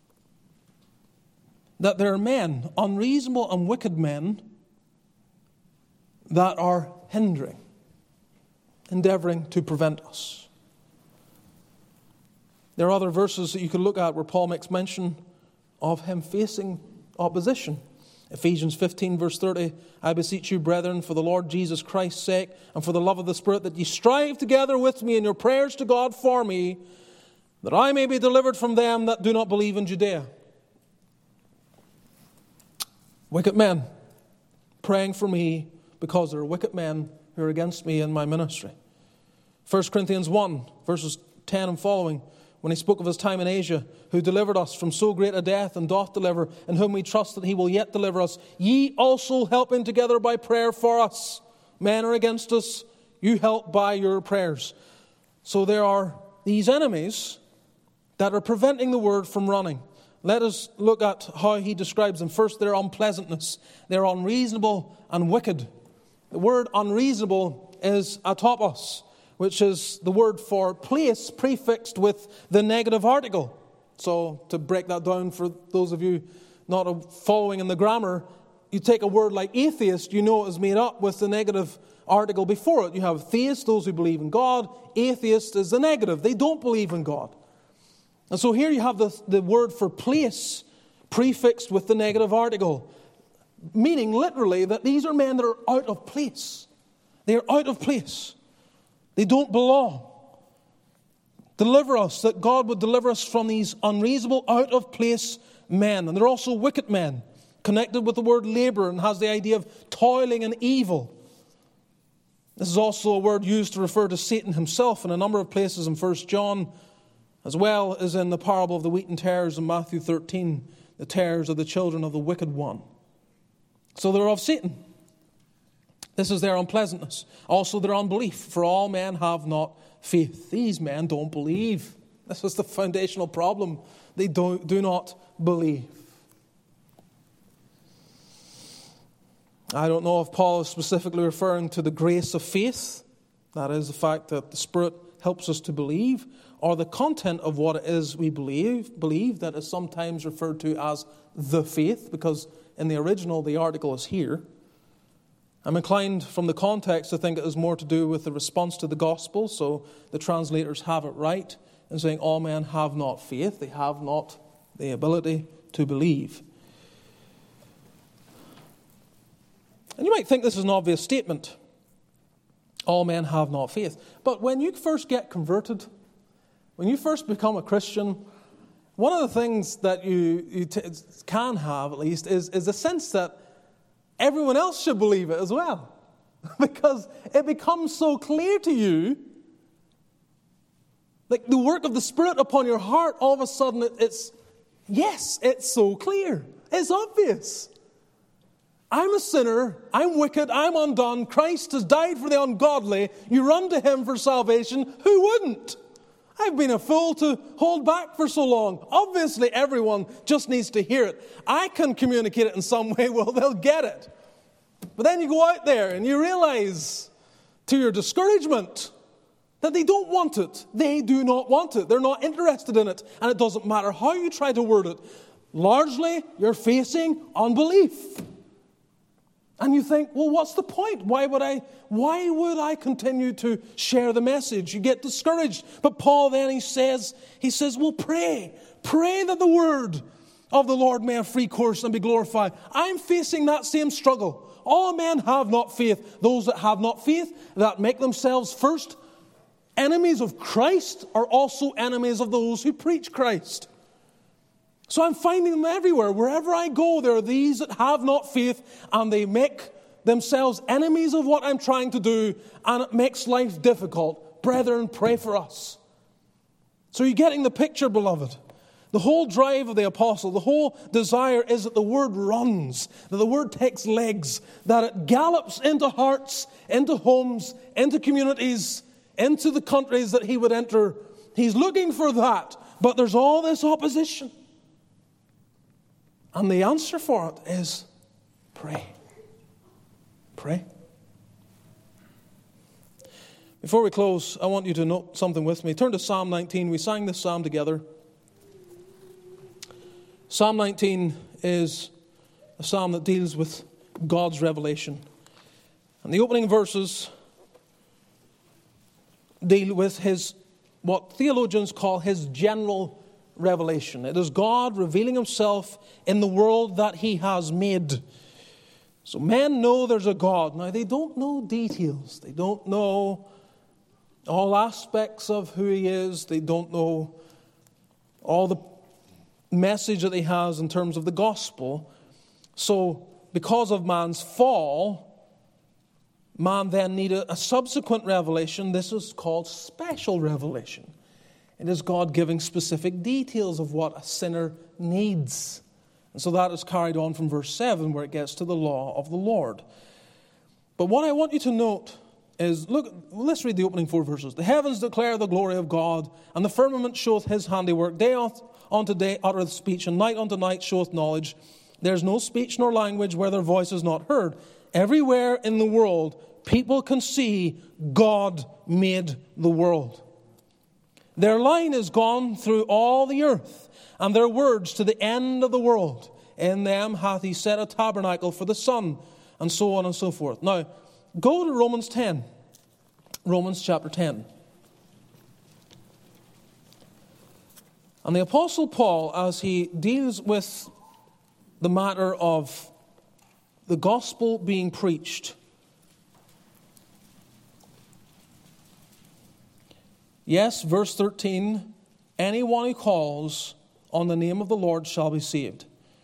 Speaker 1: that there are men, unreasonable and wicked men, that are hindering, endeavoring to prevent us. There are other verses that you could look at where Paul makes mention of him facing opposition. Ephesians 15 verse 30, I beseech you, brethren, for the Lord Jesus Christ's sake, and for the love of the Spirit, that ye strive together with me in your prayers to God for me, that I may be delivered from them that do not believe in Judea. Wicked men praying for me because there are wicked men who are against me in my ministry. 1 Corinthians 1 verses 10 and following, when he spoke of his time in Asia, who delivered us from so great a death and doth deliver, in whom we trust that he will yet deliver us. Ye also helping together by prayer for us. Men are against us, you help by your prayers. So there are these enemies that are preventing the word from running. Let us look at how he describes them. First, their unpleasantness. They're unreasonable and wicked. The word unreasonable is atopos, which is the word for place prefixed with the negative article. So to break that down for those of you not following in the grammar, you take a word like atheist, you know it is made up with the negative article before it. You have theists, those who believe in God. Atheist is the negative. They don't believe in God. And so here you have the word for place prefixed with the negative article, meaning literally that these are men that are out of place. They are out of place. They don't belong. Deliver us, that God would deliver us from these unreasonable, out of place men. And they're also wicked men, connected with the word labor and has the idea of toiling and evil. This is also a word used to refer to Satan himself in a number of places in 1 John, as well as in the parable of the wheat and tares in Matthew 13, the tares are the children of the wicked one. So they're of Satan. This is their unpleasantness. Also their unbelief. For all men have not faith. These men don't believe. This is the foundational problem. They do not believe. I don't know if Paul is specifically referring to the grace of faith. That is the fact that the Spirit helps us to believe, or the content of what it is we believe that is sometimes referred to as the faith, because in the original the article is here. I'm inclined from the context to think it is more to do with the response to the gospel, so the translators have it right in saying all men have not faith, they have not the ability to believe. And you might think this is an obvious statement. All men have not faith. But when you first get converted, when you first become a Christian, one of the things that you can have, at least, is a sense that everyone else should believe it as well. Because it becomes so clear to you, like the work of the Spirit upon your heart, all of a sudden it's so clear. It's obvious. I'm a sinner, I'm wicked, I'm undone, Christ has died for the ungodly, you run to Him for salvation, who wouldn't? I've been a fool to hold back for so long. Obviously everyone just needs to hear it. I can communicate it in some way, well they'll get it. But then you go out there and you realize, to your discouragement, that they don't want it. They do not want it. They're not interested in it. And it doesn't matter how you try to word it. Largely, you're facing unbelief. And you think, well, what's the point? Why would I continue to share the message? You get discouraged. But Paul then, he says, well, pray. Pray that the word of the Lord may have free course and be glorified. I'm facing that same struggle. All men have not faith. Those that have not faith, that make themselves first enemies of Christ, are also enemies of those who preach Christ. So I'm finding them everywhere. Wherever I go, there are these that have not faith, and they make themselves enemies of what I'm trying to do, and it makes life difficult. Brethren, pray for us. So you're getting the picture, beloved. The whole drive of the apostle, the whole desire is that the word runs, that the word takes legs, that it gallops into hearts, into homes, into communities, into the countries that he would enter. He's looking for that, but there's all this opposition. And the answer for it is pray. Pray. Before we close, I want you to note something with me. Turn to Psalm 19. We sang this psalm together. Psalm 19 is a psalm that deals with God's revelation. And the opening verses deal with his, what theologians call his general revelation. It is God revealing himself in the world that he has made. So men know there's a God. Now, they don't know details. They don't know all aspects of who he is. They don't know all the message that he has in terms of the gospel. So, because of man's fall, man then needed a subsequent revelation. This is called special revelation. It is God giving specific details of what a sinner needs. And so that is carried on from verse 7, where it gets to the law of the Lord. But what I want you to note is, look, let's read the opening 4 verses. The heavens declare the glory of God, and the firmament showeth his handiwork. Day unto day uttereth speech, and night unto night showeth knowledge. There is no speech nor language where their voice is not heard. Everywhere in the world, people can see God made the world. Their line is gone through all the earth, and their words to the end of the world. In them hath he set a tabernacle for the sun, and so on and so forth. Now, go to Romans 10. Romans chapter 10. And the Apostle Paul, as he deals with the matter of the gospel being preached, yes, verse 13, anyone who calls on the name of the Lord shall be saved.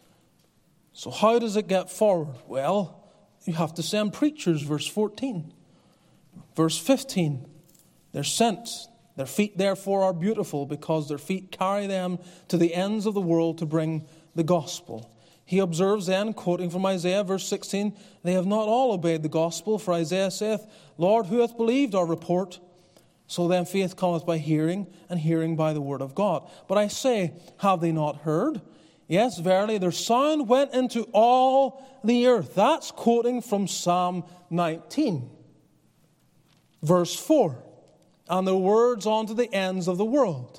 Speaker 1: So how does it get forward? Well, you have to send preachers, verse 14. Verse 15, they're sent. Their feet therefore are beautiful, because their feet carry them to the ends of the world to bring the gospel. He observes then, quoting from Isaiah, verse 16, they have not all obeyed the gospel, for Isaiah saith, Lord, who hath believed our report? So then faith cometh by hearing, and hearing by the word of God. But I say, have they not heard? Yes, verily, their sound went into all the earth. That's quoting from Psalm 19, verse 4. And their words unto the ends of the world.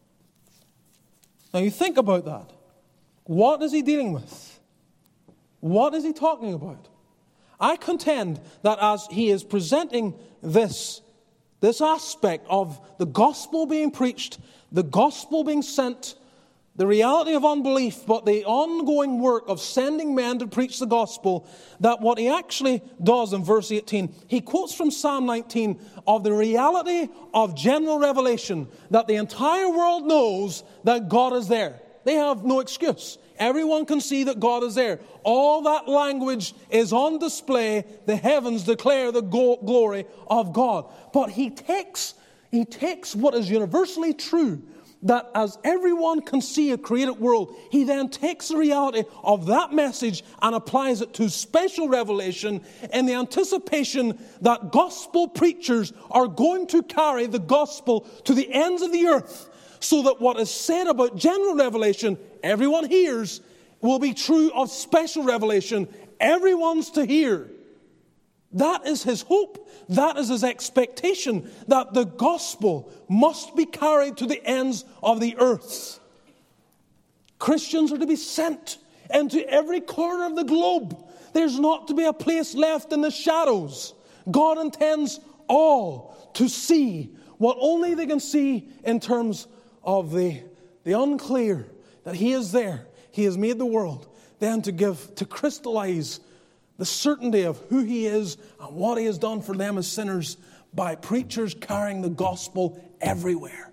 Speaker 1: Now you think about that. What is he dealing with? What is he talking about? I contend that as he is presenting this aspect of the gospel being preached, the gospel being sent, the reality of unbelief, but the ongoing work of sending men to preach the gospel, that what he actually does in verse 18, he quotes from Psalm 19 of the reality of general revelation, that the entire world knows that God is there. They have no excuse. Everyone can see that God is there. All that language is on display. The heavens declare the glory of God. But he takes what is universally true, that as everyone can see a created world, he then takes the reality of that message and applies it to special revelation in the anticipation that gospel preachers are going to carry the gospel to the ends of the earth, so that what is said about general revelation, everyone hears, will be true of special revelation. Everyone's to hear. That is his hope. That is his expectation, that the gospel must be carried to the ends of the earth. Christians are to be sent into every corner of the globe There's not to be a place left in the shadows. God intends all to see what only they can see in terms of the unclear, that He is there. He has made the world. Then to crystallize the certainty of who He is and what He has done for them as sinners by preachers carrying the gospel everywhere.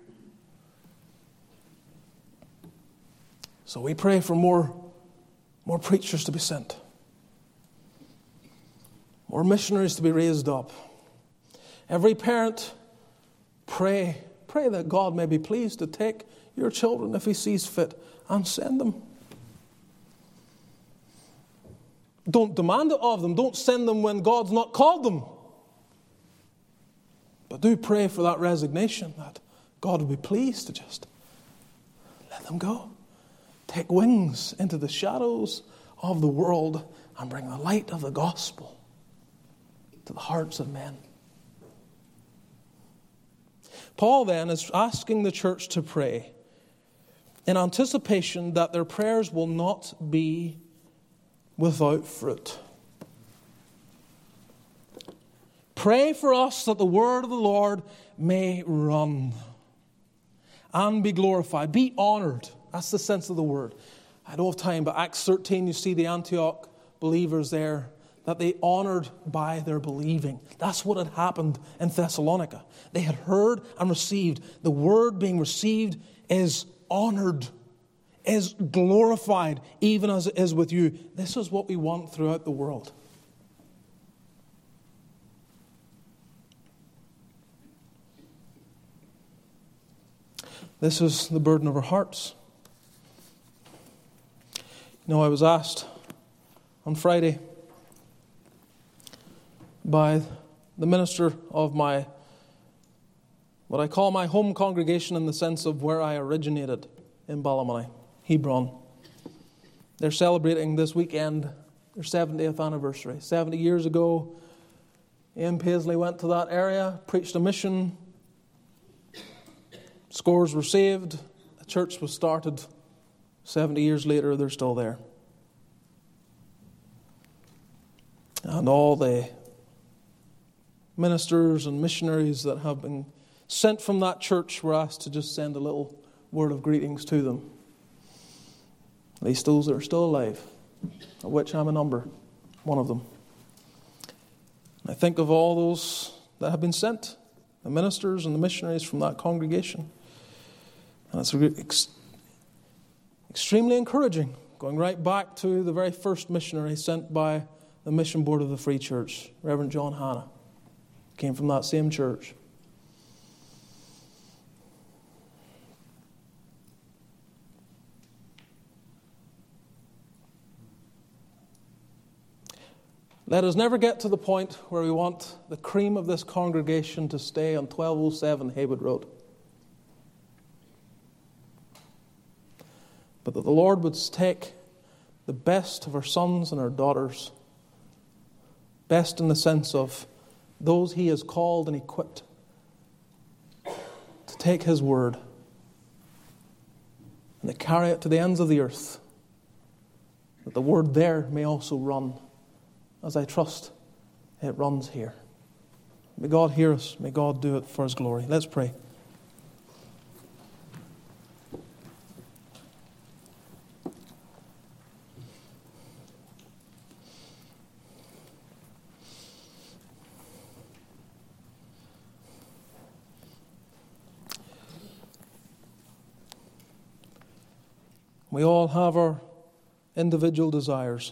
Speaker 1: So we pray for more preachers to be sent, more missionaries to be raised up. Every parent, pray that God may be pleased to take your children if He sees fit and send them. Don't demand it of them. Don't send them when God's not called them. But do pray for that resignation, that God will be pleased to just let them go. Take wings into the shadows of the world and bring the light of the gospel to the hearts of men. Paul then is asking the church to pray in anticipation that their prayers will not be without fruit. Pray for us that the word of the Lord may run and be glorified, be honored. That's the sense of the word. I don't have time, but Acts 13, you see the Antioch believers there, that they honored by their believing. That's what had happened in Thessalonica. They had heard and received. The word being received is honored, is glorified, even as it is with you. This is what we want throughout the world. This is the burden of our hearts. You know, I was asked on Friday by the minister of what I call my home congregation in the sense of where I originated in Ballymoney, Hebron. They're celebrating this weekend their 70th anniversary. 70 years ago, Ian Paisley went to that area, preached a mission. Scores were saved. A church was started. 70 years later, they're still there. And all the ministers and missionaries that have been sent from that church were asked to just send a little word of greetings to them. At least those that are still alive, of which I'm one of them. I think of all those that have been sent, the ministers and the missionaries from that congregation. And it's extremely encouraging, going right back to the very first missionary sent by the mission board of the Free Church, Reverend John Hanna. Came from that same church. Let us never get to the point where we want the cream of this congregation to stay on 1207 Haywood Road. But that the Lord would take the best of our sons and our daughters, best in the sense of those He has called and equipped to take His word and to carry it to the ends of the earth, that the word there may also run, as I trust it runs here. May God hear us. May God do it for His glory. Let's pray. We all have our individual desires.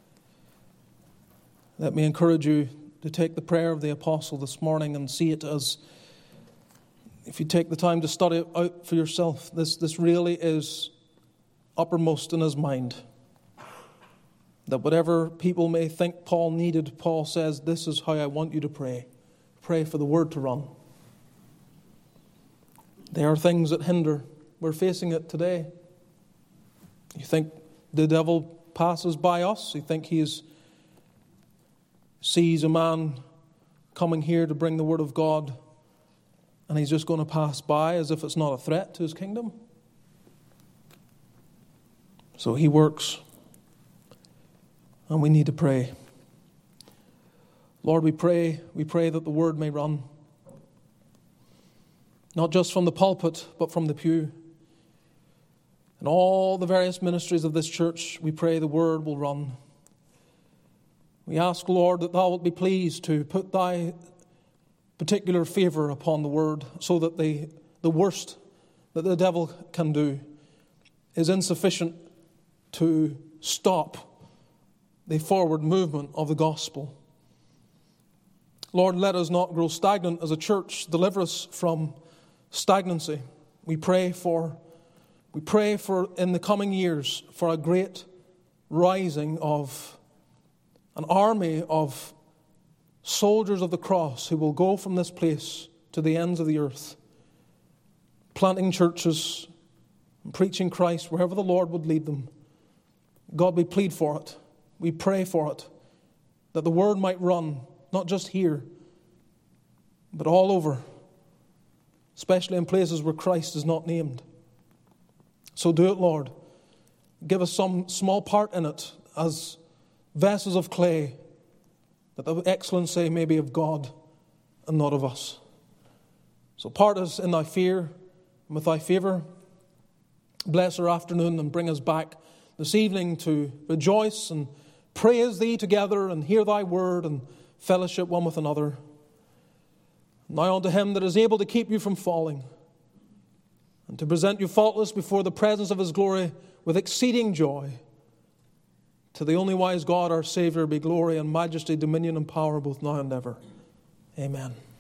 Speaker 1: Let me encourage you to take the prayer of the apostle this morning and see it as, if you take the time to study it out for yourself, this really is uppermost in his mind. That whatever people may think Paul needed, Paul says, this is how I want you to pray. Pray for the word to run. There are things that hinder. We're facing it today. You think the devil passes by us? You think he sees a man coming here to bring the word of God and he's just going to pass by as if it's not a threat to his kingdom? So he works. and we need to pray. Lord, we pray that the word may run, not just from the pulpit, but from the pew. In all the various ministries of this church, we pray the word will run. We ask, Lord, that thou wilt be pleased to put thy particular favor upon the word, so that the worst that the devil can do is insufficient to stop the forward movement of the gospel. Lord, let us not grow stagnant as a church. Deliver us from stagnancy. We pray for in the coming years for a great rising of an army of soldiers of the cross who will go from this place to the ends of the earth, planting churches and preaching Christ wherever the Lord would lead them. God, we plead for it. We pray for it, that the word might run, not just here, but all over, especially in places where Christ is not named. So do it, Lord. Give us some small part in it as vessels of clay, that the excellency may be of God and not of us. So part us in thy fear and with thy favour. Bless our afternoon and bring us back this evening to rejoice and praise thee together and hear thy word and fellowship one with another. Now unto him that is able to keep you from falling and to present you faultless before the presence of his glory with exceeding joy. To the only wise God, our Saviour, be glory and majesty, dominion and power both now and ever. Amen.